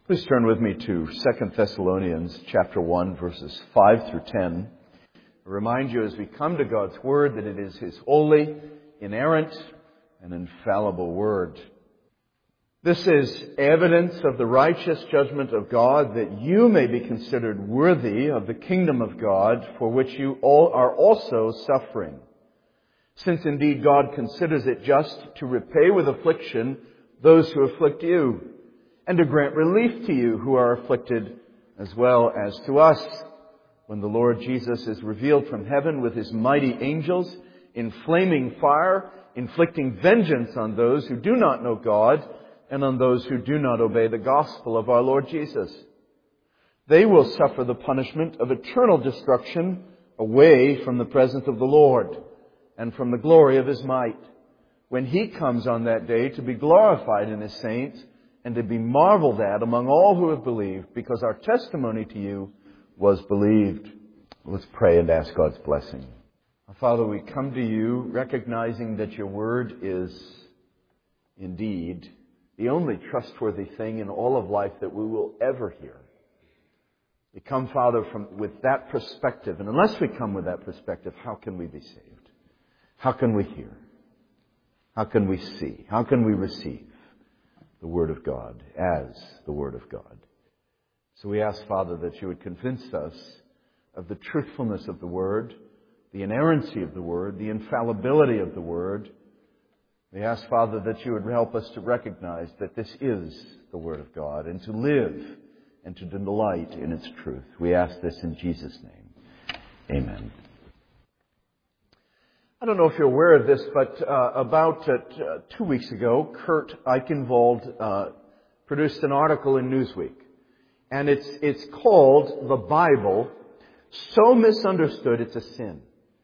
Please turn with me to 2 Thessalonians chapter 1, verses 5 through 10. I remind you as we come to God's Word that it is His holy, inerrant, and infallible Word. This is evidence of the righteous judgment of God, that you may be considered worthy of the kingdom of God, for which you all are also suffering. Since indeed God considers it just to repay with affliction those who afflict you, and to grant relief to you who are afflicted, as well as to us, when the Lord Jesus is revealed from heaven with His mighty angels in flaming fire, inflicting vengeance on those who do not know God and on those who do not obey the gospel of our Lord Jesus. They will suffer the punishment of eternal destruction away from the presence of the Lord and from the glory of His might, when He comes on that day to be glorified in His saints and to be marveled at among all who have believed, because our testimony to you was believed. Let's pray and ask God's blessing. Father, we come to you recognizing that your word is indeed the only trustworthy thing in all of life that we will ever hear. We come, Father, with that perspective, and unless we come with that perspective, how can we be saved? How can we hear? How can we see? How can we receive the Word of God as the Word of God? So we ask, Father, that you would convince us of the truthfulness of the Word, the inerrancy of the Word, the infallibility of the Word. We ask, Father, that you would help us to recognize that this is the Word of God, and to live and to delight in its truth. We ask this in Jesus' name. Amen. I don't know if you're aware of this, but about 2 weeks ago, Kurt Eichenwald produced an article in Newsweek. And it's called "The Bible, So Misunderstood It's a Sin."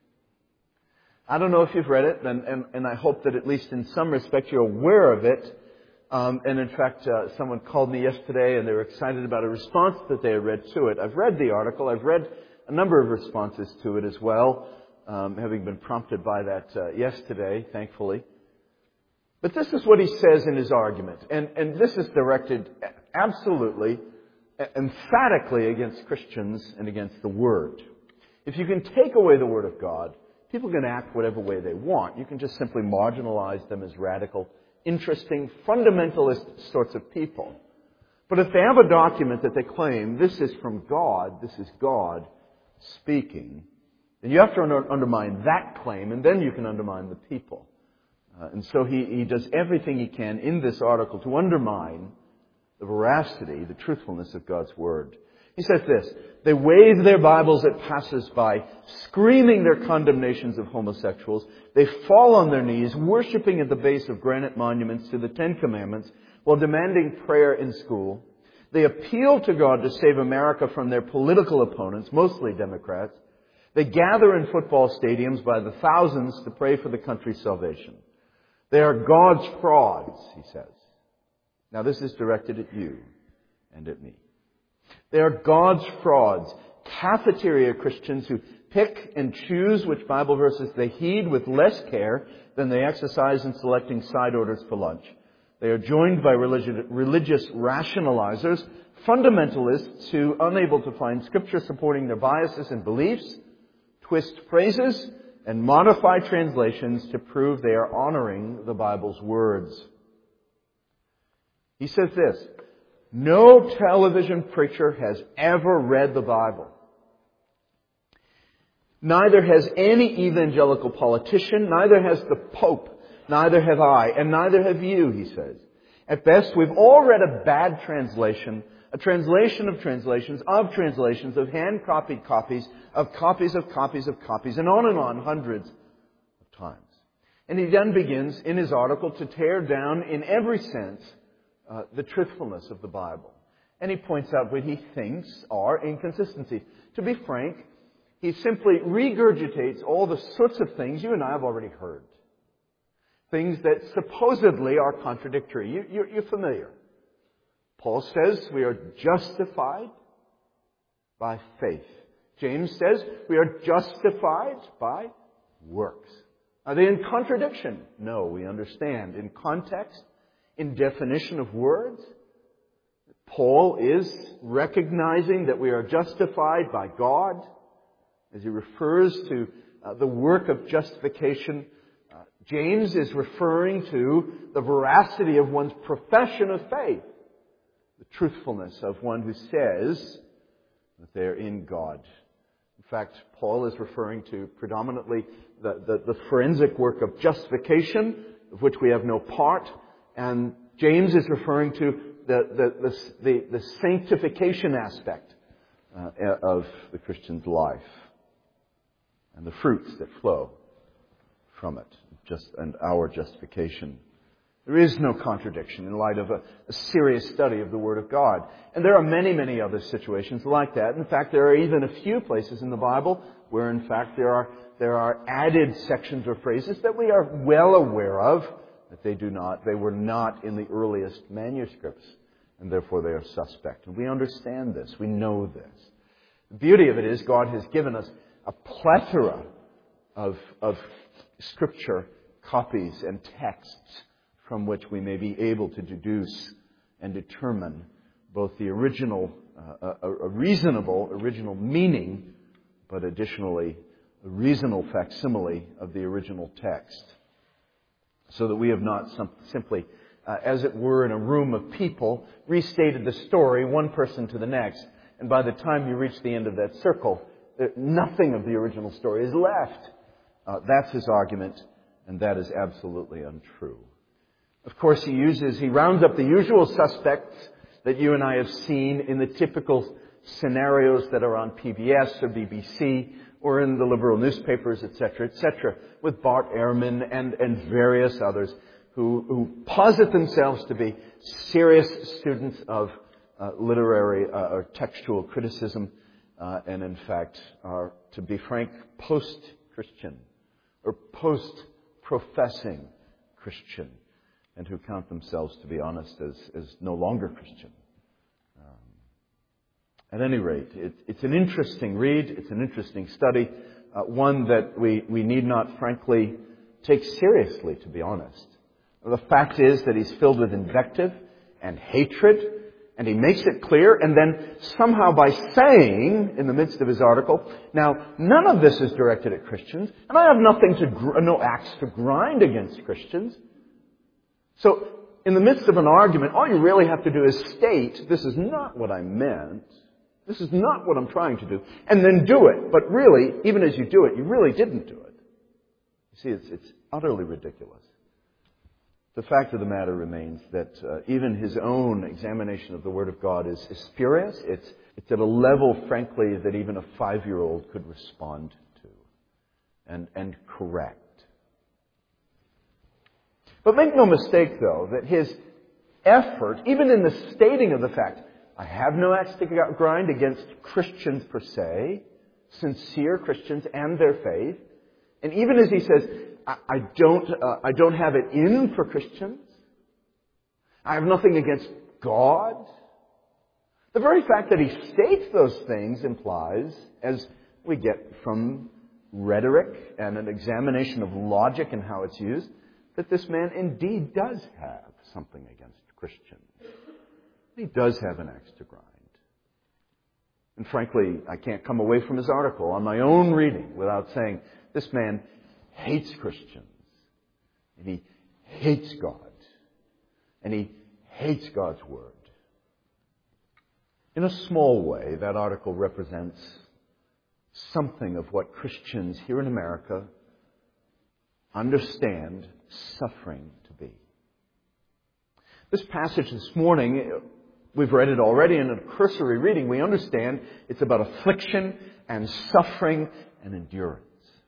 I don't know if you've read it, and I hope that at least in some respect you're aware of it. And in fact, someone called me yesterday and they were excited about a response that they had read to it. I've read the article. I've read a number of responses to it as well. Having been prompted by that yesterday, thankfully. But this is what he says in his argument. And this is directed absolutely, emphatically against Christians and against the Word. If you can take away the Word of God, people can act whatever way they want. You can just simply marginalize them as radical, interesting, fundamentalist sorts of people. But if they have a document that they claim, this is from God, this is God speaking, then you have to undermine that claim, and then you can undermine the people. And so he does everything he can in this article to undermine the veracity, the truthfulness of God's Word. He says this: they wave their Bibles at passers-by, screaming their condemnations of homosexuals. They fall on their knees, worshiping at the base of granite monuments to the Ten Commandments, while demanding prayer in school. They appeal to God to save America from their political opponents, mostly Democrats. They gather in football stadiums by the thousands to pray for the country's salvation. They are God's frauds, he says. Now this is directed at you and at me. They are God's frauds, cafeteria Christians who pick and choose which Bible verses they heed with less care than they exercise in selecting side orders for lunch. They are joined by religious rationalizers, fundamentalists who, unable to find Scripture supporting their biases and beliefs, twist phrases and modify translations to prove they are honoring the Bible's words. He says this: no television preacher has ever read the Bible. Neither has any evangelical politician, neither has the Pope, neither have I, and neither have you, he says. At best, we've all read a bad translation, a translation of translations, of hand-copied copies, of copies of copies of copies, and on, hundreds of times. And he then begins in his article to tear down, in every sense, the truthfulness of the Bible. And he points out what he thinks are inconsistencies. To be frank, he simply regurgitates all the sorts of things you and I have already heard. Things that supposedly are contradictory. You're familiar. Paul says we are justified by faith. James says we are justified by works. Are they in contradiction? No, we understand. In context, in definition of words, Paul is recognizing that we are justified by God as he refers to the work of justification. James is referring to the veracity of one's profession of faith, the truthfulness of one who says that they're in God. In fact, Paul is referring to predominantly the forensic work of justification, of which we have no part, and James is referring to the sanctification aspect of the Christian's life and the fruits that flow from it, and our justification. There is no contradiction in light of a serious study of the Word of God. And there are many, many other situations like that. In fact, there are even a few places in the Bible where, in fact, there are added sections or phrases that we are well aware of, that they were not in the earliest manuscripts, and therefore they are suspect. And we understand this. We know this. The beauty of it is God has given us a plethora of Scripture copies and texts from which we may be able to deduce and determine both the original, a reasonable original meaning, but additionally a reasonable facsimile of the original text. So that we have not simply, as it were, in a room of people, restated the story, one person to the next, and by the time you reach the end of that circle, nothing of the original story is left. That's his argument, and that is absolutely untrue. Of course, he rounds up the usual suspects that you and I have seen in the typical scenarios that are on PBS or BBC or in the liberal newspapers, etc., with Bart Ehrman and various others who posit themselves to be serious students of literary or textual criticism, and in fact are, to be frank, post-Christian or post-professing Christian, and who count themselves, to be honest, as no longer Christian. At any rate, it's an interesting read, it's an interesting study, one that we need not, frankly, take seriously, to be honest. The fact is that he's filled with invective and hatred, and he makes it clear, and then somehow by saying, in the midst of his article, now, none of this is directed at Christians, and I have no axe to grind against Christians. So, in the midst of an argument, all you really have to do is state, this is not what I meant, this is not what I'm trying to do, and then do it. But really, even as you do it, you really didn't do it. You see, it's utterly ridiculous. The fact of the matter remains that even his own examination of the Word of God is spurious. It's at a level, frankly, that even a 5-year-old could respond to and correct. But make no mistake, though, that his effort, even in the stating of the fact, I have no axe to grind against Christians per se, sincere Christians and their faith, and even as he says, I don't have it in for Christians, I have nothing against God. The very fact that he states those things implies, as we get from rhetoric and an examination of logic and how it's used, that this man indeed does have something against Christians. He does have an axe to grind. And frankly, I can't come away from his article on my own reading without saying, this man hates Christians. And he hates God. And he hates God's Word. In a small way, that article represents something of what Christians here in America understand suffering to be. This passage this morning, we've read it already in a cursory reading. We understand it's about affliction and suffering and endurance.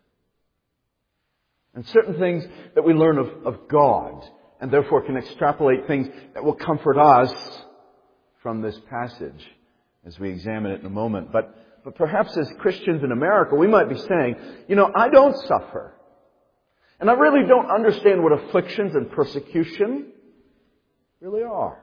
And certain things that we learn of God, and therefore can extrapolate things that will comfort us from this passage as we examine it in a moment. But perhaps as Christians in America, we might be saying, I don't suffer. And I really don't understand what afflictions and persecution really are.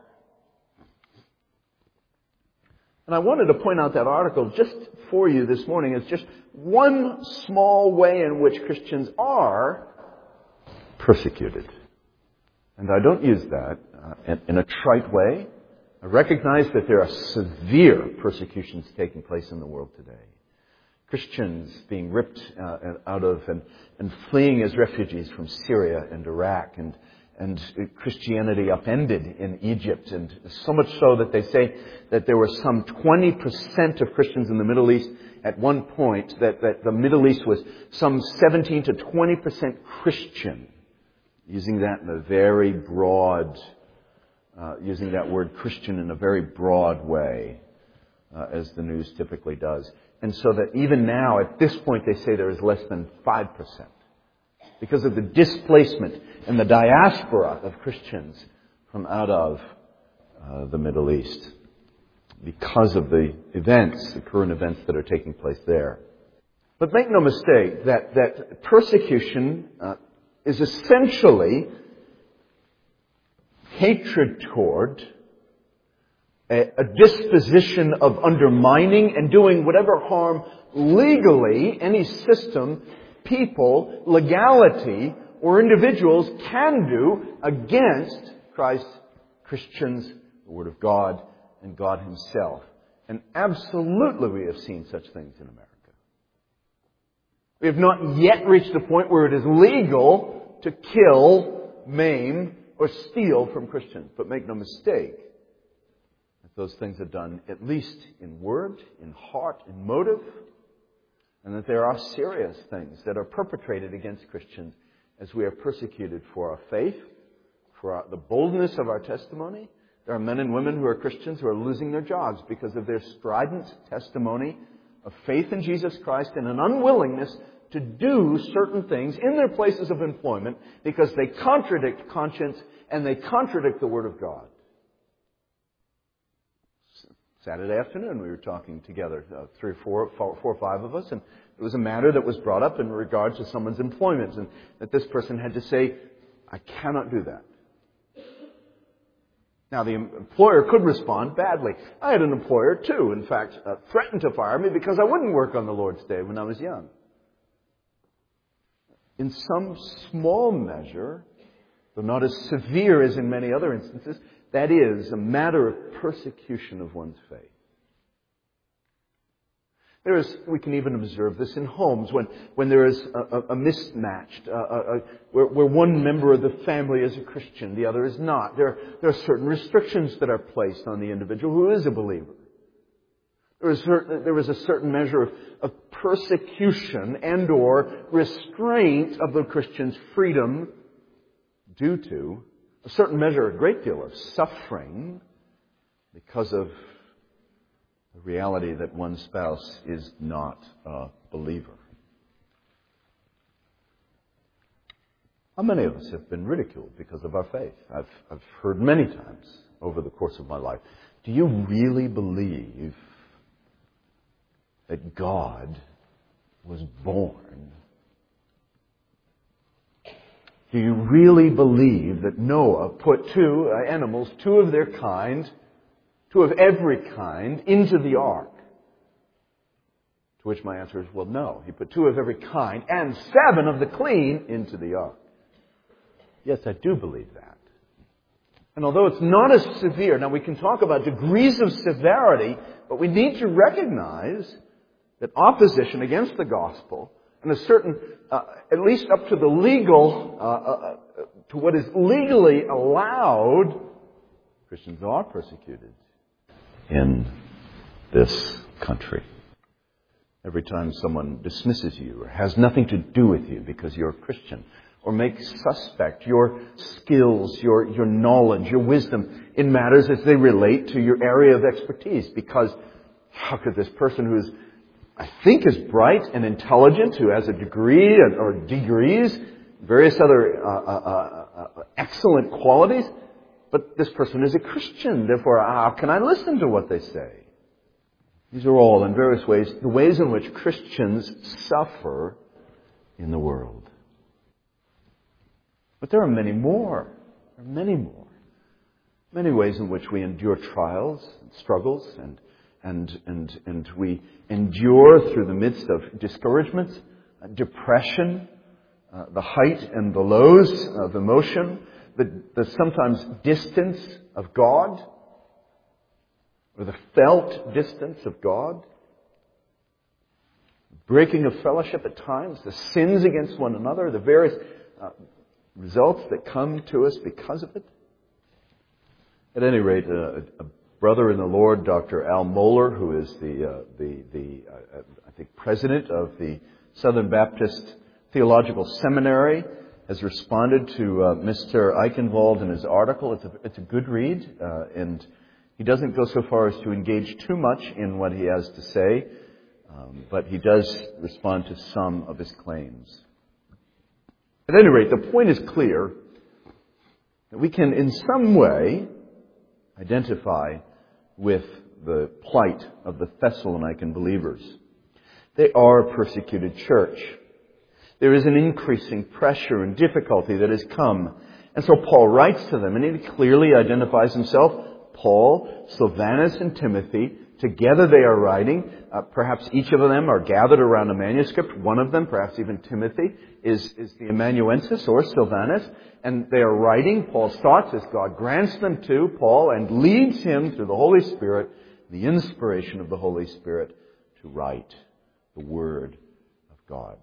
And I wanted to point out that article just for you this morning as just one small way in which Christians are persecuted. And I don't use that in a trite way. I recognize that there are severe persecutions taking place in the world today. Christians being ripped out of and fleeing as refugees from Syria and Iraq, and Christianity upended in Egypt, and so much so that they say that there were some 20% of Christians in the Middle East at one point, that the Middle East was some 17 to 20% Christian, using that in a very broad, using that word Christian in a very broad way, as the news typically does. And so that even now, at this point, they say there is less than 5%. Because of the displacement and the diaspora of Christians from out of the Middle East. Because of the events, the current events that are taking place there. But make no mistake that persecution is essentially hatred toward a disposition of undermining and doing whatever harm legally any system, people, legality, or individuals can do against Christ, Christians, the Word of God, and God Himself. And absolutely we have seen such things in America. We have not yet reached the point where it is legal to kill, maim, or steal from Christians. But make no mistake, that those things are done at least in word, in heart, in motive, and that there are serious things that are perpetrated against Christians as we are persecuted for our faith, for the boldness of our testimony. There are men and women who are Christians who are losing their jobs because of their strident testimony of faith in Jesus Christ and an unwillingness to do certain things in their places of employment because they contradict conscience and they contradict the Word of God. Saturday afternoon we were talking together, 3 or 4 or 5 of us, and it was a matter that was brought up in regard to someone's employment, and that this person had to say, I cannot do that. Now, the employer could respond badly. I had an employer, too, in fact, threatened to fire me because I wouldn't work on the Lord's Day when I was young. In some small measure, though not as severe as in many other instances, that is a matter of persecution of one's faith. We can even observe this in homes when there is a mismatch, where one member of the family is a Christian, the other is not. There are certain restrictions that are placed on the individual who is a believer. There is a certain measure of persecution and or restraint of the Christian's freedom due to a certain measure, a great deal of suffering because of the reality that one spouse is not a believer. How many of us have been ridiculed because of our faith? I've heard many times over the course of my life, do you really believe that God was born? Do you really believe that Noah put 2 animals, 2 of their kind, 2 of every kind, into the ark? To which my answer is, well, no. He put 2 of every kind and 7 of the clean into the ark. Yes, I do believe that. And although it's not as severe, now we can talk about degrees of severity, but we need to recognize that opposition against the gospel and a certain, at least up to the legal, to what is legally allowed, Christians are persecuted in this country. Every time someone dismisses you or has nothing to do with you because you're a Christian, or makes suspect your skills, your knowledge, your wisdom in matters as they relate to your area of expertise, because how could this person who is, I think, is bright and intelligent, who has a degree or degrees, various other excellent qualities, but this person is a Christian, therefore how can I listen to what they say? These are all, in various ways, the ways in which Christians suffer in the world. But there are many more. There are many more. Many ways in which we endure trials and struggles and we endure through the midst of discouragement, depression, the height and the lows of emotion, the sometimes distance of God. or the felt distance of God, breaking of fellowship at times, the sins against one another, the various results that come to us because of it. At any rate, a brother in the Lord, Dr. Al Mohler, who is I think president of the Southern Baptist Theological Seminary, has responded to Mr. Eichenwald in his article. It's a good read, and he doesn't go so far as to engage too much in what he has to say, but he does respond to some of his claims. At any rate, the point is clear that we can in some way identify with the plight of the Thessalonican believers. They are a persecuted church. There is an increasing pressure and difficulty that has come. And so Paul writes to them, and he clearly identifies himself. Paul, Silvanus, and Timothy, together they are writing. Perhaps each of them are gathered around a manuscript. One of them, perhaps even Timothy, is the amanuensis or Silvanus. And they are writing Paul's thoughts as God grants them to Paul and leads him through the Holy Spirit, the inspiration of the Holy Spirit, to write the Word of God.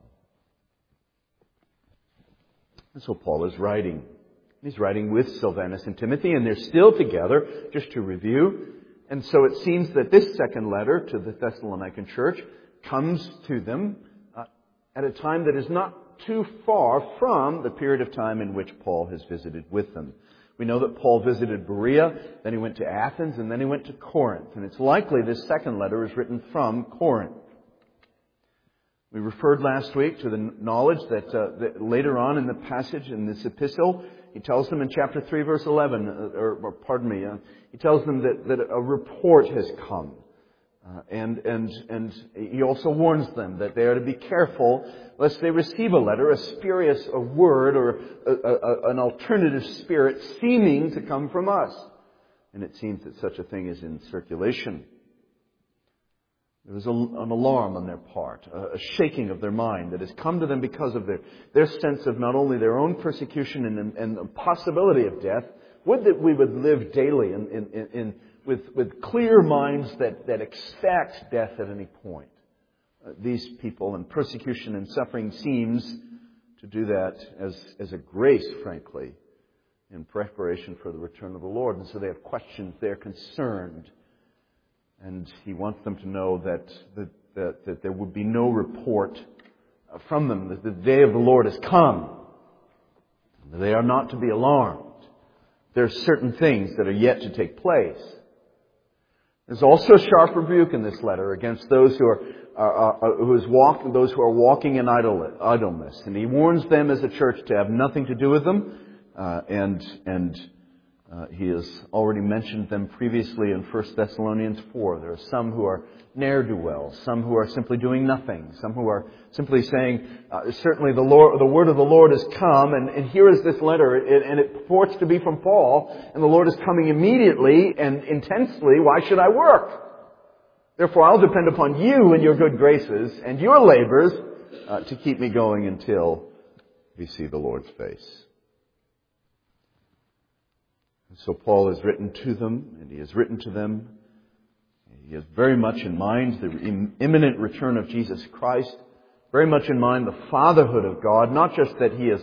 And so Paul is writing. He's writing with Silvanus and Timothy, and they're still together, just to review. And so it seems that this second letter to the Thessalonican church comes to them at a time that is not too far from the period of time in which Paul has visited with them. We know that Paul visited Berea, then he went to Athens, and then he went to Corinth. And it's likely this second letter is written from Corinth. We referred last week to the knowledge that later on in the passage in this epistle, he tells them in chapter 3, verse 11, he tells them that a report has come. And he also warns them that they are to be careful lest they receive a letter, a word, or an alternative spirit seeming to come from us. And it seems that such a thing is in circulation. There was an alarm on their part, a shaking of their mind that has come to them because of their sense of not only their own persecution and the possibility of death. Would that we would live daily with clear minds that expect death at any point. These people and persecution and suffering seems to do that as a grace, frankly, in preparation for the return of the Lord. And so they have questions, they're concerned. And he wants them to know that there would be no report from them, that the day of the Lord has come. They are not to be alarmed. There are certain things that are yet to take place. There's also a sharp rebuke in this letter against those who are walking in idleness, and he warns them as a church to have nothing to do with them. He has already mentioned them previously in 1 Thessalonians 4. There are some who are ne'er-do-wells, some who are simply doing nothing, some who are simply saying, certainly the word of the Lord has come, and here is this letter, and it purports to be from Paul, and the Lord is coming immediately and intensely. Why should I work? Therefore, I'll depend upon you and your good graces and your labors to keep me going until we see the Lord's face. So Paul has written to them, and he has written to them. He has very much in mind the imminent return of Jesus Christ, very much in mind the fatherhood of God, not just that he is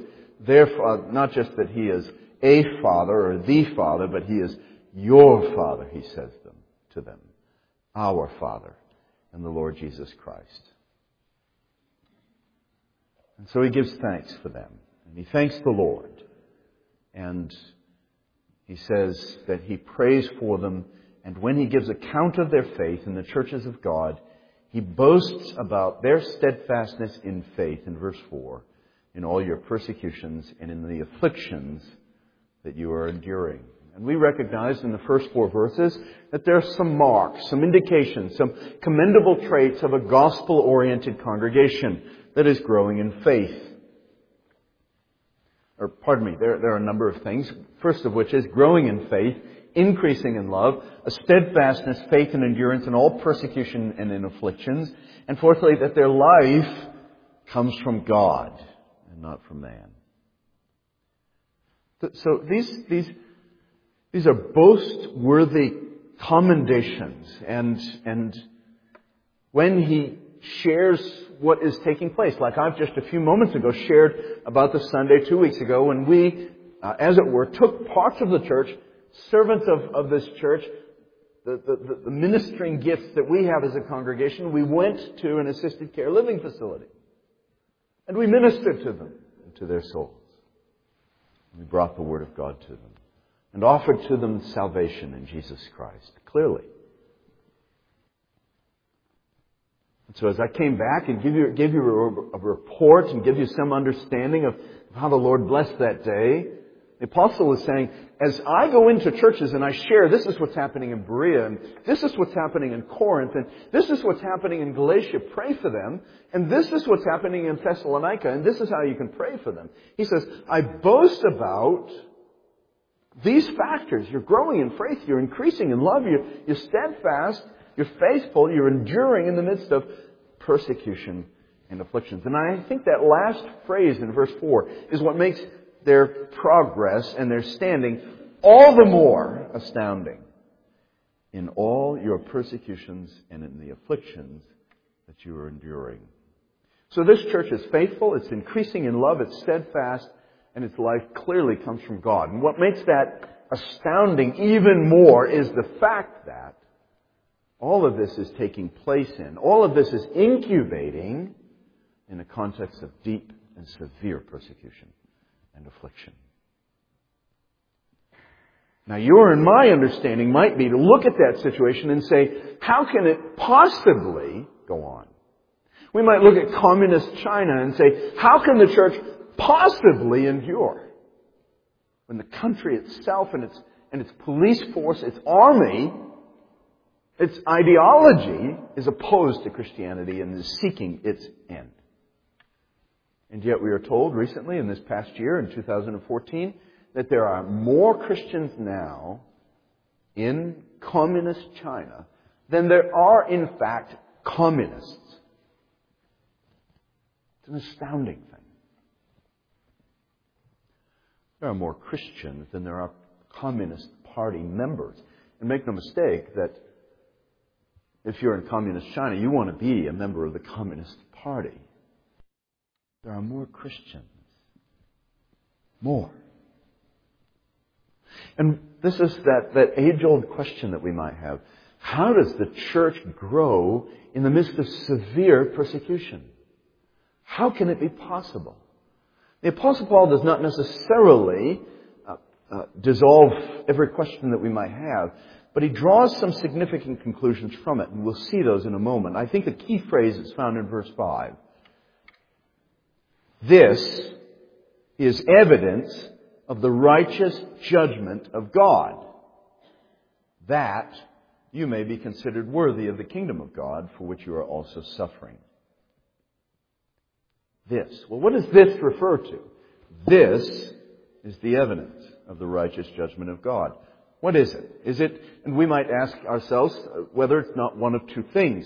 a father or the Father, but he is your Father, he says to them, our Father and the Lord Jesus Christ. And so he gives thanks for them, and he thanks the Lord, and he says that he prays for them, and when he gives account of their faith in the churches of God, he boasts about their steadfastness in faith in verse 4, in all your persecutions and in the afflictions that you are enduring. And we recognize in the first 4 verses that there are some marks, some indications, some commendable traits of a gospel-oriented congregation that is growing in faith. There are a number of things. First of which is growing in faith, increasing in love, a steadfastness, faith, and endurance in all persecution and in afflictions. And fourthly, that their life comes from God and not from man. So these are boast-worthy commendations and when he shares what is taking place, like I've just a few moments ago shared about the Sunday 2 weeks ago when we, as it were, took parts of the church, servants of this church, the ministering gifts that we have as a congregation, we went to an assisted care living facility. And we ministered to them and to their souls. We brought the Word of God to them and offered to them salvation in Jesus Christ, clearly. And so as I came back and give you a report and give you some understanding of how the Lord blessed that day, the apostle was saying, as I go into churches and I share, this is what's happening in Berea, and this is what's happening in Corinth, and this is what's happening in Galatia, pray for them, and this is what's happening in Thessalonica, and this is how you can pray for them. He says, I boast about these factors. You're growing in faith, you're increasing in love, you're steadfast, you're faithful, you're enduring in the midst of persecution and afflictions. And I think that last phrase in verse 4 is what makes their progress and their standing all the more astounding. In all your persecutions and in the afflictions that you are enduring. So this church is faithful, it's increasing in love, it's steadfast, and its life clearly comes from God. And what makes that astounding even more is the fact that all of this is taking place all of this is incubating in a context of deep and severe persecution and affliction. Now, your and my understanding might be to look at that situation and say, how can it possibly go on? We might look at communist China and say, how can the church possibly endure when the country itself and its police force, its army, its ideology is opposed to Christianity and is seeking its end? And yet we are told recently in this past year, in 2014, that there are more Christians now in communist China than there are, in fact, communists. It's an astounding thing. There are more Christians than there are Communist Party members. And make no mistake that if you're in communist China, you want to be a member of the Communist Party. There are more Christians. More. And this is that age-old question that we might have. How does the church grow in the midst of severe persecution? How can it be possible? The Apostle Paul does not necessarily dissolve every question that we might have, but he draws some significant conclusions from it, and we'll see those in a moment. I think the key phrase is found in verse 5. This is evidence of the righteous judgment of God, that you may be considered worthy of the kingdom of God, for which you are also suffering. This. Well, what does this refer to? This is the evidence of the righteous judgment of God. What is it? Is it, and we might ask ourselves whether it's not one of two things.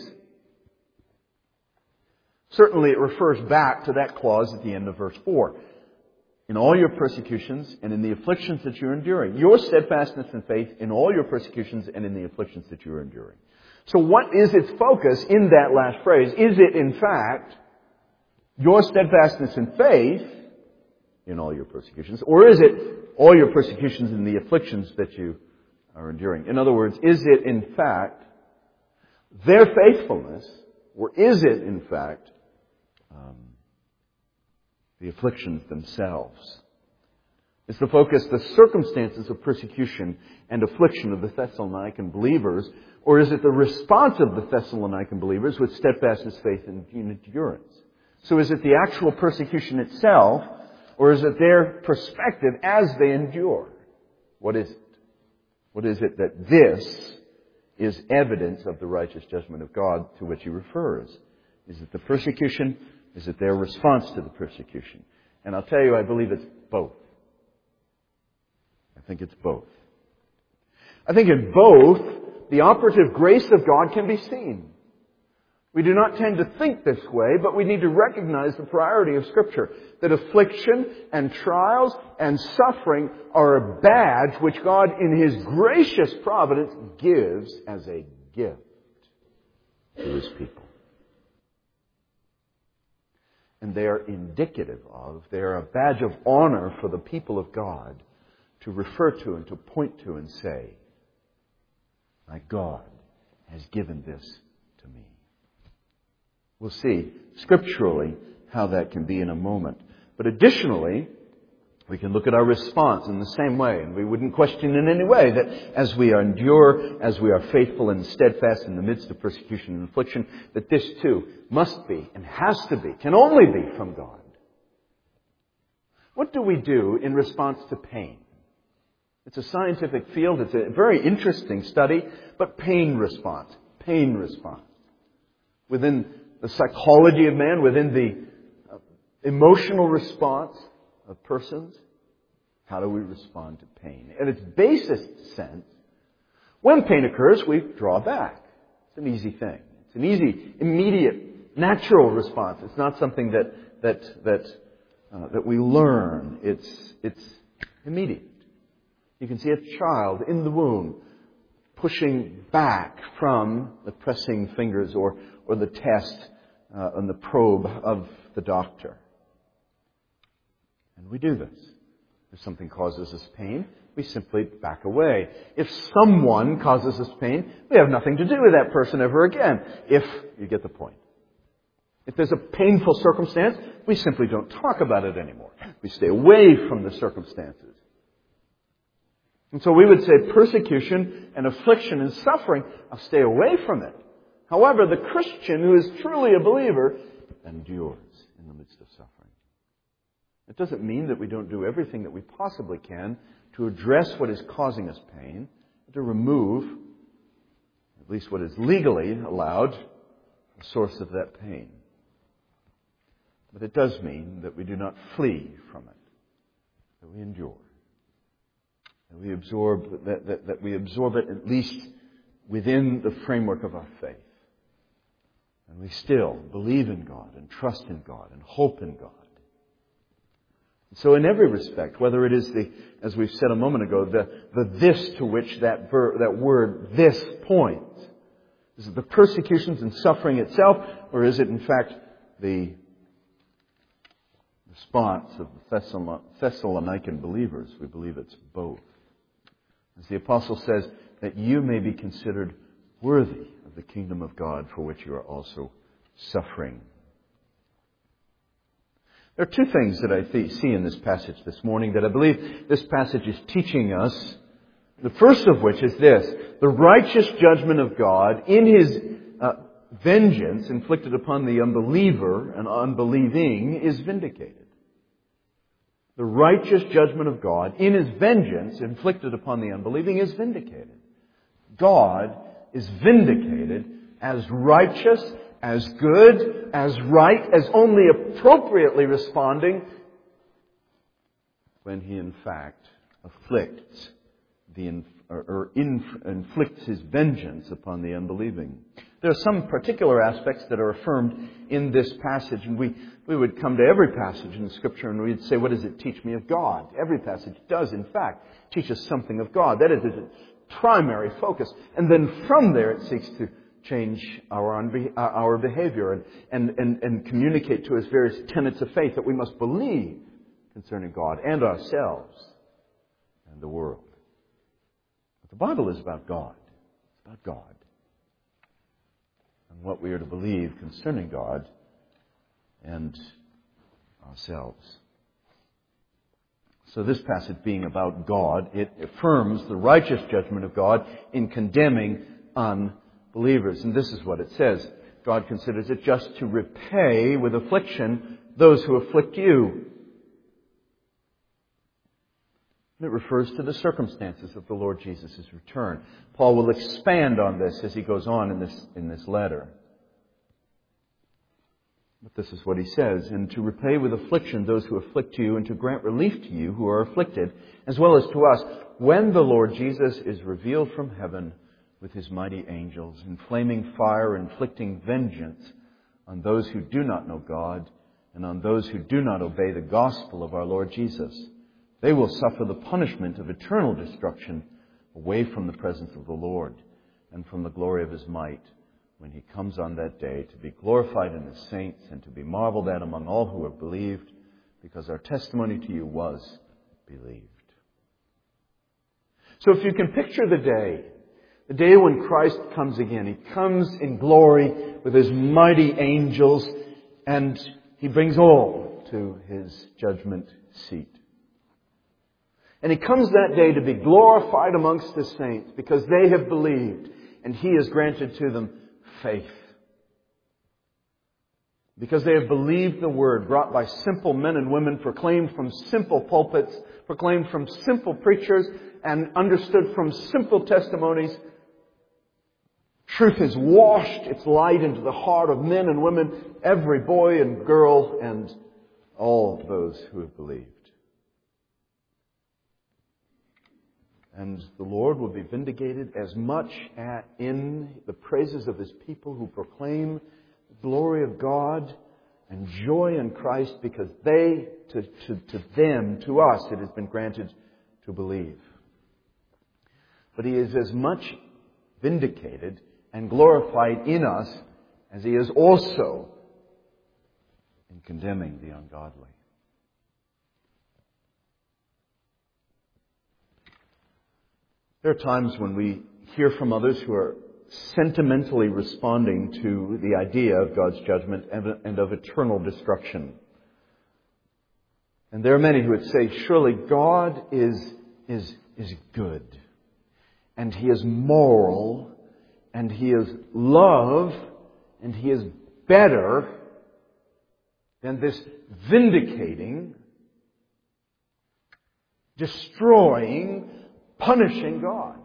Certainly it refers back to that clause at the end of verse 4. In all your persecutions and in the afflictions that you're enduring. Your steadfastness and faith in all your persecutions and in the afflictions that you're enduring. So what is its focus in that last phrase? Is it, in fact, your steadfastness and faith in all your persecutions? Or is it all your persecutions and the afflictions that you are enduring? In other words, is it, in fact, their faithfulness? Or is it, in fact, the afflictions themselves? Is the focus the circumstances of persecution and affliction of the Thessalonican believers, or is it the response of the Thessalonican believers with steadfastness, faith, and endurance? So is it the actual persecution itself, or is it their perspective as they endure? What is it? What is it that this is evidence of the righteous judgment of God to which he refers? Is it the persecution? Is it their response to the persecution? And I'll tell you, I believe it's both. I think it's both. I think in both, the operative grace of God can be seen. We do not tend to think this way, but we need to recognize the priority of Scripture. That affliction and trials and suffering are a badge which God in His gracious providence gives as a gift to His people. And they are indicative of, they are a badge of honor for the people of God to refer to and to point to and say, my God has given this to me. We'll see scripturally how that can be in a moment. But additionally, we can look at our response in the same way. And we wouldn't question in any way that as we endure, as we are faithful and steadfast in the midst of persecution and affliction, that this too must be and has to be, can only be from God. What do we do in response to pain? It's a scientific field. It's a very interesting study. But pain response. Within the psychology of man, within the emotional response of persons, how do we respond to pain? In its basest sense, when pain occurs, we draw back. It's an easy thing. It's an easy, immediate, natural response. It's not something that we learn. It's immediate. You can see a child in the womb pushing back from the pressing fingers or the test and the probe of the doctor. And we do this. If something causes us pain, we simply back away. If someone causes us pain, we have nothing to do with that person ever again, if you get the point. If there's a painful circumstance, we simply don't talk about it anymore. We stay away from the circumstances. And so we would say persecution and affliction and suffering, I'll stay away from it. However, the Christian who is truly a believer endures in the midst of suffering. It doesn't mean that we don't do everything that we possibly can to address what is causing us pain, to remove, at least what is legally allowed, the source of that pain. But it does mean that we do not flee from it, that we endure. That we absorb that we absorb it at least within the framework of our faith. And we still believe in God and trust in God and hope in God. So in every respect, whether it is as we've said a moment ago, the this to which that word this points, is it the persecutions and suffering itself, or is it in fact the response of the Thessalonican believers? We believe it's both. As the apostle says, that you may be considered worthy of the kingdom of God for which you are also suffering. There are two things that I see in this passage this morning that I believe this passage is teaching us. The first of which is this: the righteous judgment of God in His vengeance inflicted upon the unbeliever and unbelieving is vindicated. The righteous judgment of God in His vengeance inflicted upon the unbelieving is vindicated. God is vindicated as righteous, as good, as right, as only appropriately responding when He in fact inflicts His vengeance upon the unbelieving. There are some particular aspects that are affirmed in this passage, and we would come to every passage in Scripture and we'd say, what does it teach me of God? Every passage does, in fact, teach us something of God. That is its primary focus. And then from there it seeks to change our behavior and communicate to us various tenets of faith that we must believe concerning God and ourselves and the world. But the Bible is about God. It's about God. And what we are to believe concerning God and ourselves. So this passage being about God, it affirms the righteous judgment of God in condemning unbelievers. And this is what it says. God considers it just to repay with affliction those who afflict you. And it refers to the circumstances of the Lord Jesus' return. Paul will expand on this as he goes on in this letter. But this is what he says: and to repay with affliction those who afflict you, and to grant relief to you who are afflicted, as well as to us, when the Lord Jesus is revealed from heaven with His mighty angels, in flaming fire, inflicting vengeance on those who do not know God and on those who do not obey the gospel of our Lord Jesus. They will suffer the punishment of eternal destruction away from the presence of the Lord and from the glory of His might when He comes on that day to be glorified in His saints and to be marveled at among all who have believed, because our testimony to you was believed. So if you can picture the day when Christ comes again, He comes in glory with His mighty angels, and He brings all to His judgment seat. And He comes that day to be glorified amongst His saints because they have believed, and He has granted to them faith. Because they have believed the Word brought by simple men and women, proclaimed from simple pulpits, proclaimed from simple preachers, and understood from simple testimonies. Truth has washed its light into the heart of men and women, every boy and girl, and all those who have believed. And the Lord will be vindicated as much in the praises of His people who proclaim the glory of God and joy in Christ, because to us, it has been granted to believe. But He is as much vindicated and glorified in us as He is also in condemning the ungodly. There are times when we hear from others who are sentimentally responding to the idea of God's judgment and of eternal destruction. And there are many who would say, surely God is good, and He is moral, and He is love, and He is better than this vindicating, destroying, punishing God.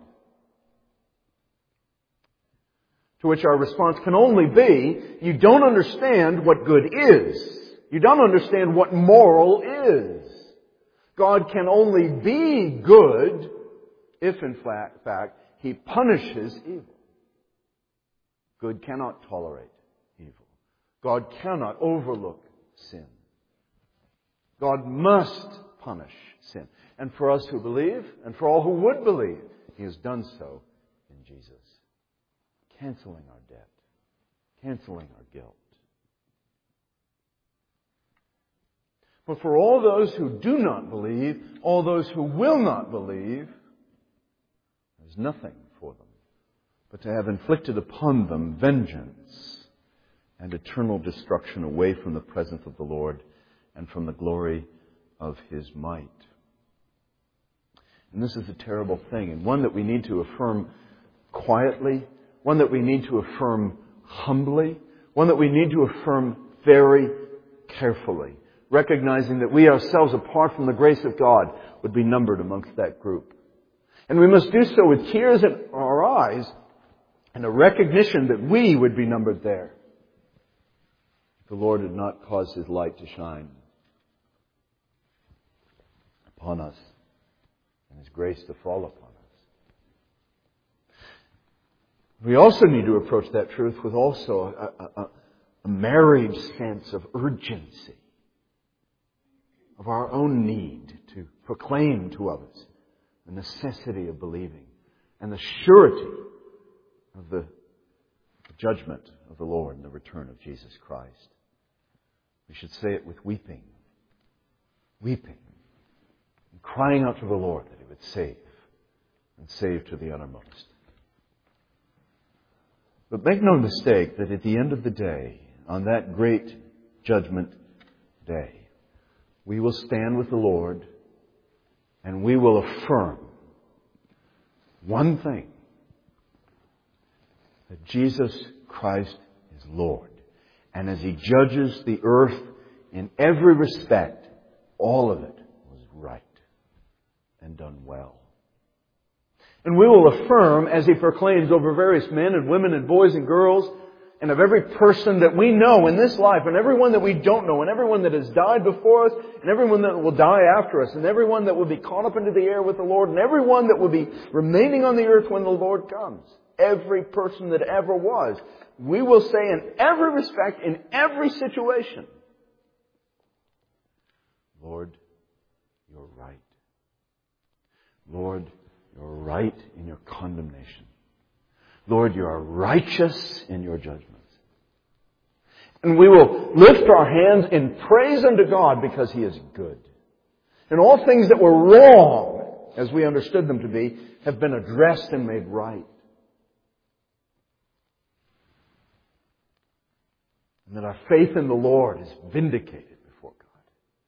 To which our response can only be, you don't understand what good is. You don't understand what moral is. God can only be good if, in fact, He punishes evil. Good cannot tolerate evil. God cannot overlook sin. God must punish sin. And for us who believe, and for all who would believe, He has done so in Jesus. Canceling our debt. Canceling our guilt. But for all those who do not believe, all those who will not believe, there's nothing for them but to have inflicted upon them vengeance and eternal destruction away from the presence of the Lord and from the glory of His might. And this is a terrible thing, and one that we need to affirm quietly, one that we need to affirm humbly, one that we need to affirm very carefully, recognizing that we ourselves, apart from the grace of God, would be numbered amongst that group. And we must do so with tears in our eyes and a recognition that we would be numbered there. The Lord had not caused His light to shine upon us and His grace to fall upon us. We also need to approach that truth with also a married sense of urgency, of our own need to proclaim to others the necessity of believing and the surety of the judgment of the Lord and the return of Jesus Christ. We should say it with weeping, and crying out to the Lord that He would save, and save to the uttermost. But make no mistake that at the end of the day, on that great judgment day, we will stand with the Lord and we will affirm one thing: that Jesus Christ is Lord. And as He judges the earth in every respect, all of it was right and done well. And we will affirm, as He proclaims over various men and women and boys and girls, and of every person that we know in this life, and everyone that we don't know, and everyone that has died before us, and everyone that will die after us, and everyone that will be caught up into the air with the Lord, and everyone that will be remaining on the earth when the Lord comes. every person that ever was. We will say in every respect, in every situation, Lord, you're right. Lord, you're right in your condemnation. Lord, you are righteous in your judgments. And we will lift our hands in praise unto God because He is good. And all things that were wrong, as we understood them to be, have been addressed and made right. And that our faith in the Lord is vindicated before God.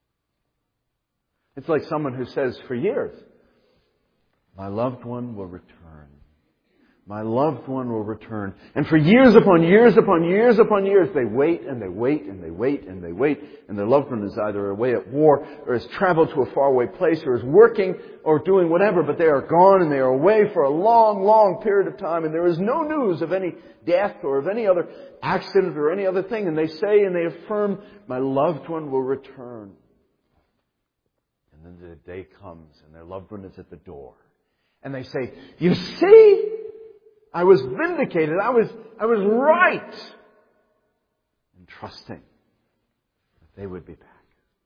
It's like someone who says for years, my loved one will return. My loved one will return. And for years upon years upon years upon years, they wait and they wait and they wait and they wait. And their loved one is either away at war or has traveled to a faraway place or is working or doing whatever. But they are gone and they are away for a long, long period of time. And there is no news of any death or of any other accident or any other thing. And they say and they affirm, my loved one will return. And then the day comes and their loved one is at the door. And they say, you see, I was vindicated. I was right in trusting that they would be back.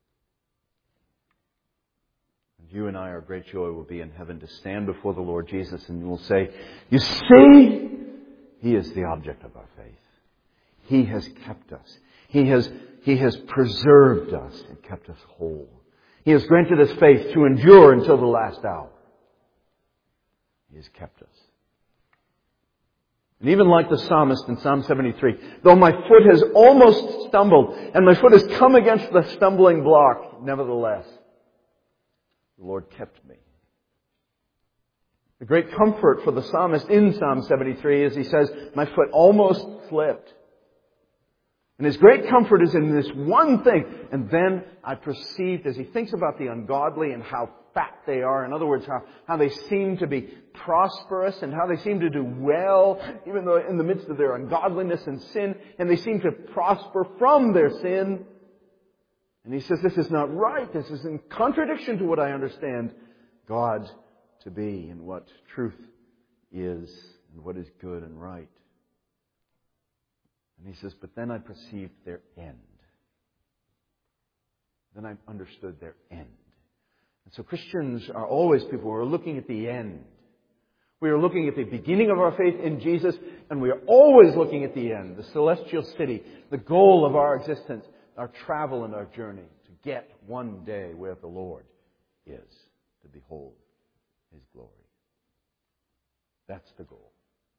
And you and I, our great joy will be in heaven to stand before the Lord Jesus and we'll say, you see, He is the object of our faith. He has kept us. He has preserved us and kept us whole. He has granted us faith to endure until the last hour. He has kept us. And even like the psalmist in Psalm 73, though my foot has almost stumbled and my foot has come against the stumbling block, nevertheless, the Lord kept me. The great comfort for the psalmist in Psalm 73 is he says, my foot almost slipped. And his great comfort is in this one thing. And then I perceived, as he thinks about the ungodly and how fat they are, in other words, how they seem to be prosperous and how they seem to do well, even though in the midst of their ungodliness and sin, and they seem to prosper from their sin. And he says, this is not right. This is in contradiction to what I understand God to be and what truth is and what is good and right. And he says, but then I perceived their end. Then I understood their end. And so Christians are always people who are looking at the end. We are looking at the beginning of our faith in Jesus, and we are always looking at the end, the celestial city, the goal of our existence, our travel and our journey to get one day where the Lord is, to behold His glory. That's the goal.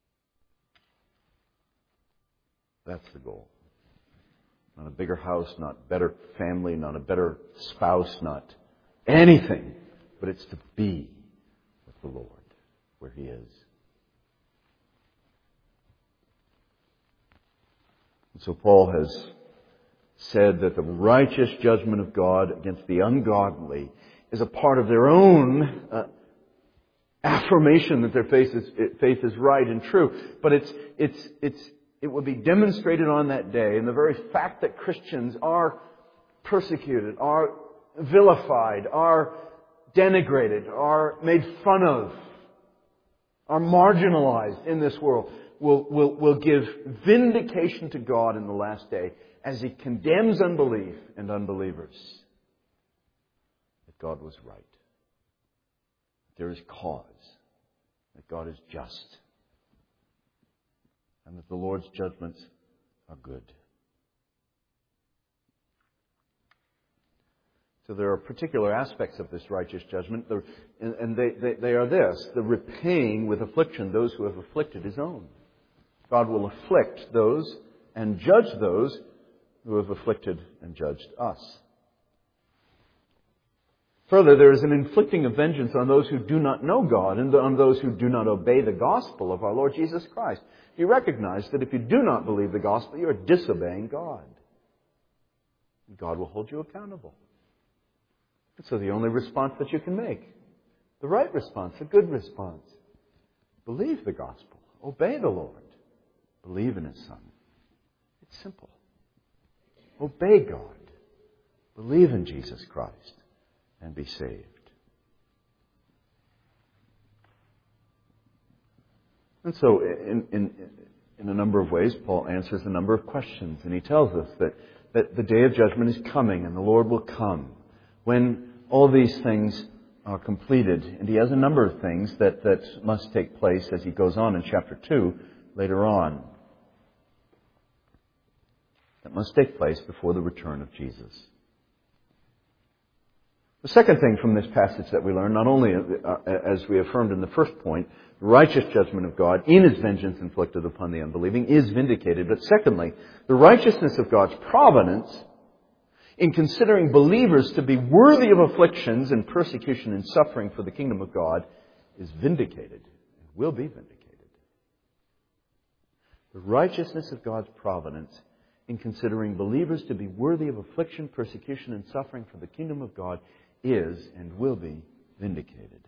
That's the goal. Not a bigger house, not better family, not a better spouse, not anything. But it's to be with the Lord, where He is. And so Paul has said that the righteous judgment of God against the ungodly is a part of their own affirmation that their faith is right and true. But it will be demonstrated on that day. And the very fact that Christians are persecuted, are vilified, are denigrated, are made fun of, are marginalized in this world will give vindication to God in the last day as He condemns unbelief and unbelievers. That God was right. There is cause. That God is just. And that the Lord's judgments are good. So there are particular aspects of this righteous judgment, and they are this: the repaying with affliction those who have afflicted His own. God will afflict those and judge those who have afflicted and judged us. Further, there is an inflicting of vengeance on those who do not know God and on those who do not obey the gospel of our Lord Jesus Christ. You recognize that if you do not believe the gospel, you are disobeying God. God will hold you accountable. And so the only response that you can make, the right response, a good response, believe the gospel, obey the Lord, believe in His Son. It's simple. Obey God, believe in Jesus Christ, and be saved. And so, in a number of ways, Paul answers a number of questions, and he tells us that the day of judgment is coming, and the Lord will come when all these things are completed. And he has a number of things that must take place as he goes on in chapter 2 later on. That must take place before the return of Jesus. The second thing from this passage that we learn, not only as we affirmed in the first point, the righteous judgment of God in His vengeance inflicted upon the unbelieving is vindicated, but secondly, the righteousness of God's providence in considering believers to be worthy of afflictions and persecution and suffering for the kingdom of God is vindicated, will be vindicated. The righteousness of God's providence in considering believers to be worthy of affliction, persecution, and suffering for the kingdom of God is and will be vindicated.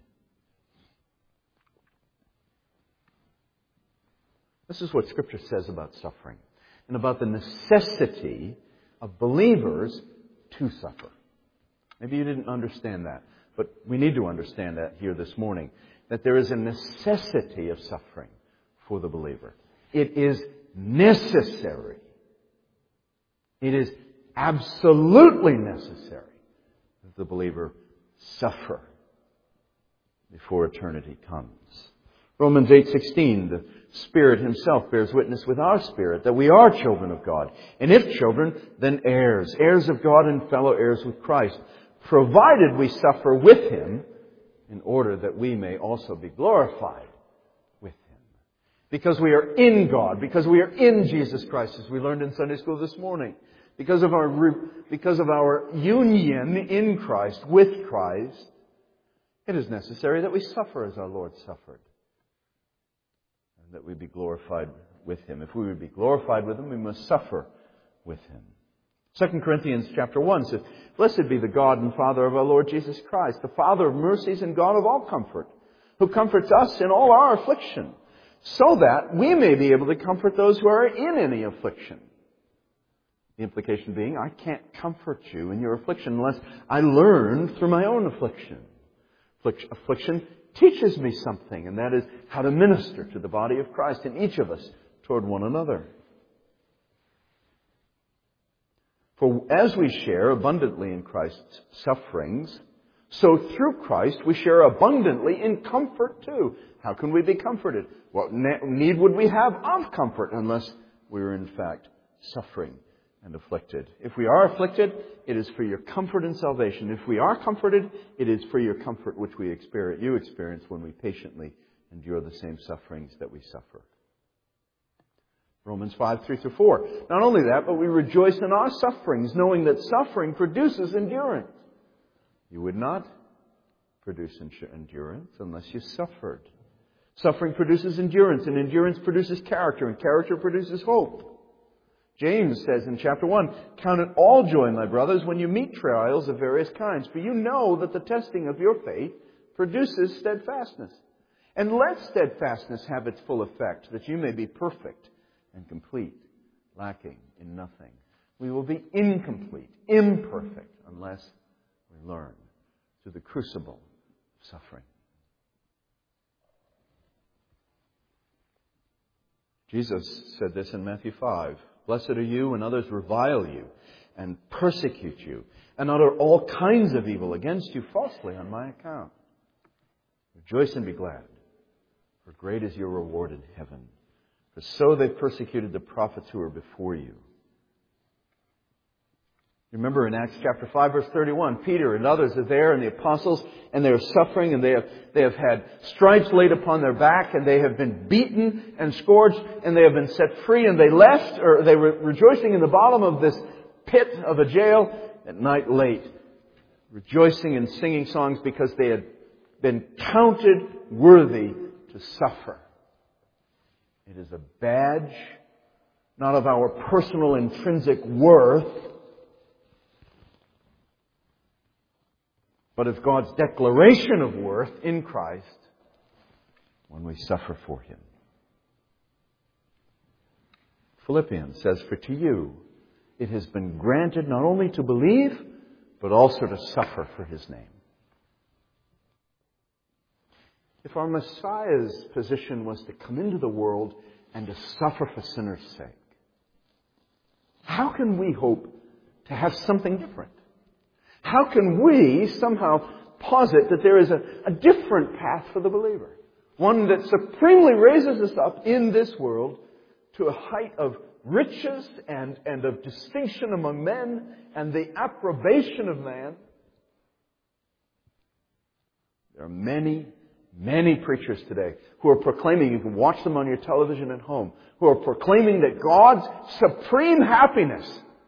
This is what Scripture says about suffering and about the necessity of believers to suffer. Maybe you didn't understand that, but we need to understand that here this morning, that there is a necessity of suffering for the believer. It is necessary. It is absolutely necessary that the believer suffer before eternity comes. Romans 8:16, the Spirit Himself bears witness with our spirit that we are children of God. And if children, then heirs, heirs of God and fellow heirs with Christ, provided we suffer with Him in order that we may also be glorified with Him. Because we are in God, because we are in Jesus Christ, as we learned in Sunday school this morning. Because of our union in Christ, with Christ, it is necessary that we suffer as our Lord suffered. And that we be glorified with Him. If we would be glorified with Him, we must suffer with Him. 2 Corinthians chapter 1 says, "Blessed be the God and Father of our Lord Jesus Christ, the Father of mercies and God of all comfort, who comforts us in all our affliction, so that we may be able to comfort those who are in any affliction." The implication being, I can't comfort you in your affliction unless I learn through my own affliction. Affliction teaches me something, and that is how to minister to the body of Christ and each of us toward one another. For as we share abundantly in Christ's sufferings, so through Christ we share abundantly in comfort too. How can we be comforted? What need would we have of comfort unless we are in fact suffering and afflicted? If we are afflicted, it is for your comfort and salvation. If we are comforted, it is for your comfort which you experience when we patiently endure the same sufferings that we suffer. Romans 5:3-4. Not only that, but we rejoice in our sufferings, knowing that suffering produces endurance. You would not produce endurance unless you suffered. Suffering produces endurance, and endurance produces character, and character produces hope. James says in chapter 1, "Count it all joy, my brothers, when you meet trials of various kinds, for you know that the testing of your faith produces steadfastness. And let steadfastness have its full effect, that you may be perfect and complete, lacking in nothing." We will be incomplete, imperfect, unless we learn through the crucible of suffering. Jesus said this in Matthew 5. "Blessed are you when others revile you and persecute you and utter all kinds of evil against you falsely on my account. Rejoice and be glad, for great is your reward in heaven. For so they persecuted the prophets who were before you." Remember in Acts chapter 5, verse 31, Peter and others are there, and the apostles, and they are suffering, and they have had stripes laid upon their back, and they have been beaten and scourged, and they have been set free, and they left, or they were rejoicing in the bottom of this pit of a jail at night late, rejoicing and singing songs because they had been counted worthy to suffer. It is a badge, not of our personal intrinsic worth, but of God's declaration of worth in Christ when we suffer for Him. Philippians says, "For to you it has been granted not only to believe, but also to suffer for His name." if our Messiah's position was to come into the world and to suffer for sinners' sake, how can we hope to have something different? How can we somehow posit that there is a different path for the believer? One that supremely raises us up in this world to a height of riches and of distinction among men and the approbation of man. There are many, many preachers today who are proclaiming, you can watch them on your television at home, who are proclaiming that God's supreme happiness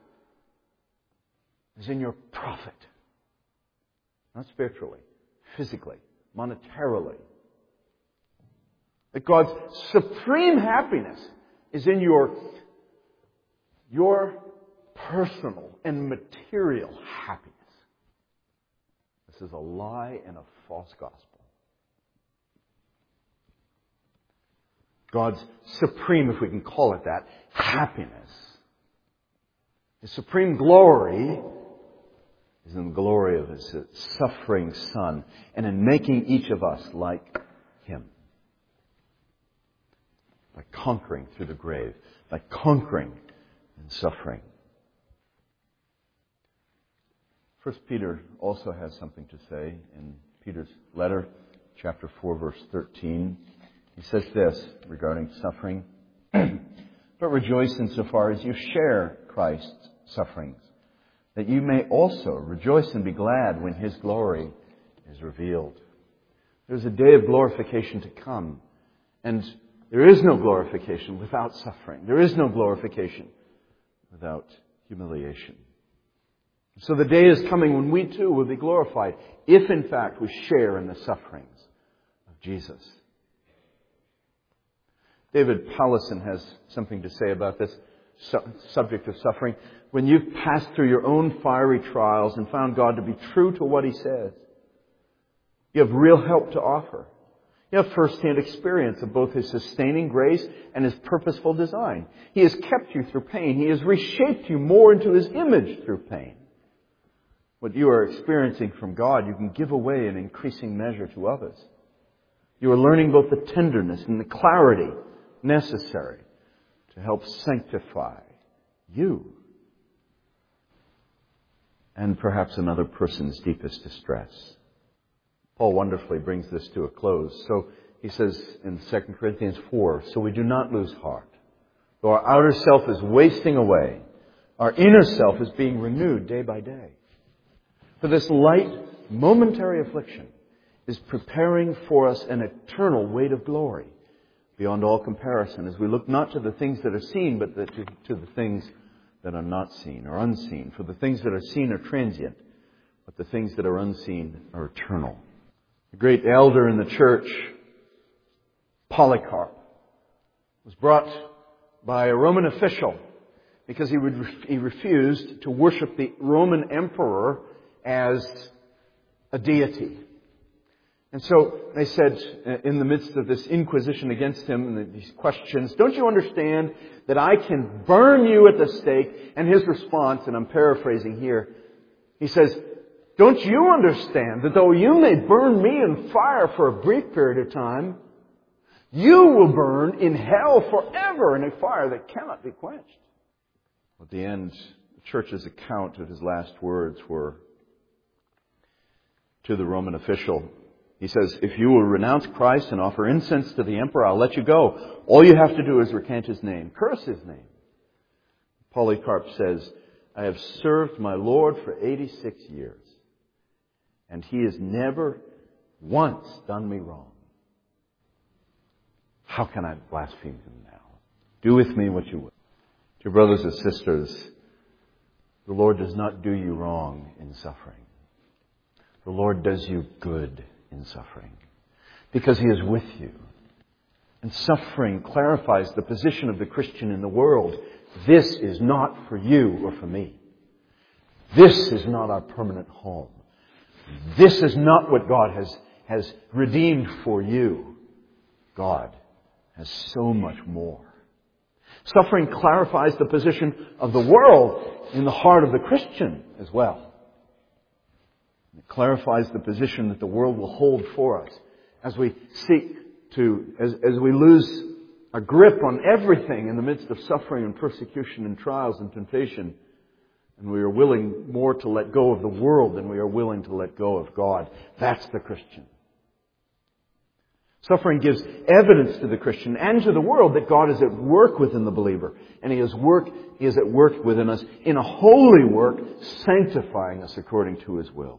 is in your profit. Not spiritually, physically, monetarily. That God's supreme happiness is in your personal and material happiness. This is a lie and a false gospel. God's supreme, if we can call it that, happiness, His supreme glory is in the glory of His suffering Son and in making each of us like Him. By conquering through the grave, by conquering in suffering. 1 Peter also has something to say in Peter's letter, chapter 4, verse 13. He says this regarding suffering. But rejoice insofar as you share Christ's sufferings, that you may also rejoice and be glad when His glory is revealed. There's a day of glorification to come, and there is no glorification without suffering. There is no glorification without humiliation. So the day is coming when we too will be glorified, if in fact we share in the sufferings of Jesus. David Powlison has something to say about this subject of suffering. When you've passed through your own fiery trials and found God to be true to what He says, you have real help to offer. You have first-hand experience of both His sustaining grace and His purposeful design. He has kept you through pain. He has reshaped you more into His image through pain. What you are experiencing from God, you can give away in increasing measure to others. You are learning both the tenderness and the clarity necessary to help sanctify you and perhaps another person's deepest distress. Paul wonderfully brings this to a close. So he says in 2 Corinthians 4, so we do not lose heart. Though our outer self is wasting away, our inner self is being renewed day by day. For this light, momentary affliction is preparing for us an eternal weight of glory beyond all comparison, as we look not to the things that are seen, but to the things that are not seen or unseen. For the things that are seen are transient, but the things that are unseen are eternal. The great elder in the church, Polycarp, was brought by a Roman official because he refused to worship the Roman emperor as a deity. And so they said, in the midst of this inquisition against him and these questions, don't you understand that I can burn you at the stake? And his response, and I'm paraphrasing here, he says, don't you understand that though you may burn me in fire for a brief period of time, you will burn in hell forever in a fire that cannot be quenched? At the end, the church's account of his last words were to the Roman official. He says, if you will renounce Christ and offer incense to the emperor, I'll let you go. All you have to do is recant his name, curse his name. Polycarp says, I have served my Lord for 86 years, and He has never once done me wrong. How can I blaspheme Him now? Do with me what you will. Dear brothers and sisters, the Lord does not do you wrong in suffering. The Lord does you good in suffering, because He is with you. And suffering clarifies the position of the Christian in the world. This is not for you or for me. This is not our permanent home. This is not what God has redeemed for you. God has so much more. Suffering clarifies the position of the world in the heart of the Christian as well. It clarifies the position that the world will hold for us as we seek to, as we lose a grip on everything in the midst of suffering and persecution and trials and temptation, and we are willing more to let go of the world than we are willing to let go of God. That's the Christian. Suffering gives evidence to the Christian and to the world that God is at work within the believer. And He is at work within us in a holy work, sanctifying us according to His will.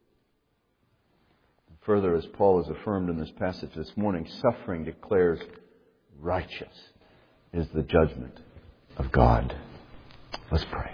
Further, as Paul has affirmed in this passage this morning, suffering declares righteous is the judgment of God. Let's pray.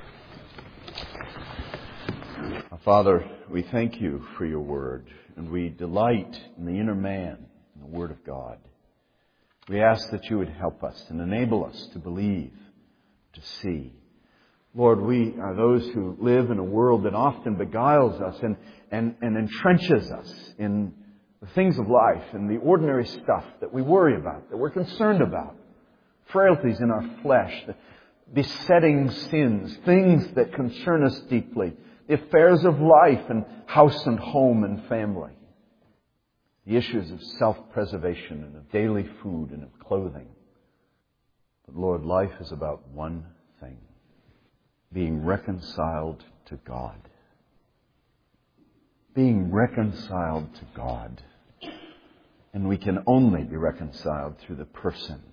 Father, we thank You for Your Word, and we delight in the inner man, in the Word of God. We ask that You would help us and enable us to believe, to see. Lord, we are those who live in a world that often beguiles us and entrenches us in the things of life and the ordinary stuff that we worry about, that we're concerned about. Frailties in our flesh, the besetting sins, things that concern us deeply, the affairs of life and house and home and family, the issues of self-preservation and of daily food and of clothing. But Lord, life is about one thing: being reconciled to God. Being reconciled to God. And we can only be reconciled through the person,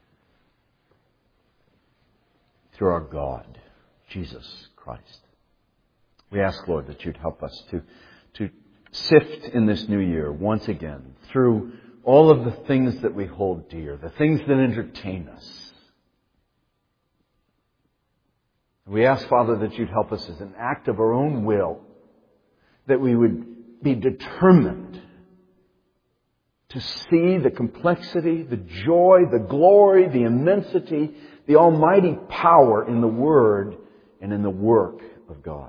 through our God, Jesus Christ. We ask, Lord, that You'd help us to sift in this new year once again through all of the things that we hold dear, the things that entertain us. We ask, Father, that You'd help us as an act of our own will, that we would be determined to see the complexity, the joy, the glory, the immensity, the almighty power in the Word and in the work of God.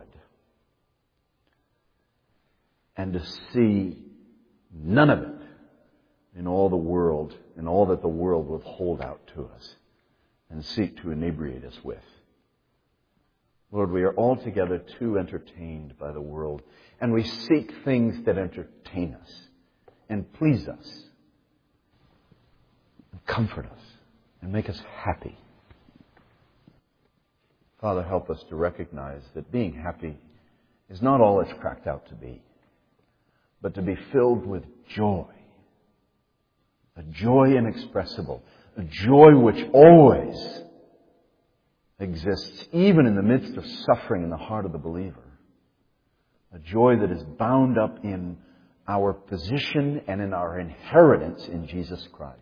And to see none of it in all the world and all that the world will hold out to us and seek to inebriate us with. Lord, we are altogether too entertained by the world, and we seek things that entertain us and please us and comfort us and make us happy. Father, help us to recognize that being happy is not all it's cracked out to be, but to be filled with joy. A joy inexpressible. A joy which always exists, even in the midst of suffering in the heart of the believer. A joy that is bound up in our position and in our inheritance in Jesus Christ.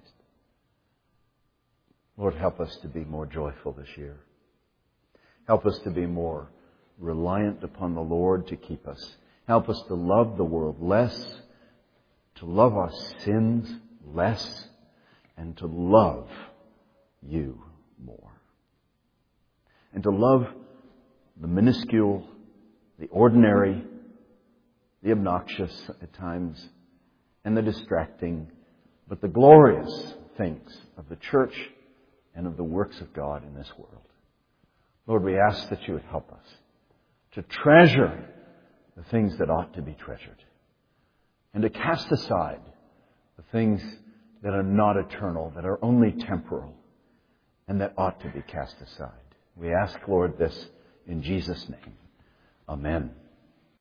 Lord, help us to be more joyful this year. Help us to be more reliant upon the Lord to keep us. Help us to love the world less, to love our sins less, and to love You more. And to love the minuscule, the ordinary, the obnoxious at times, and the distracting, but the glorious things of the church and of the works of God in this world. Lord, we ask that You would help us to treasure the things that ought to be treasured, and to cast aside the things that are not eternal, that are only temporal, and that ought to be cast aside. We ask, Lord, this in Jesus' name. Amen.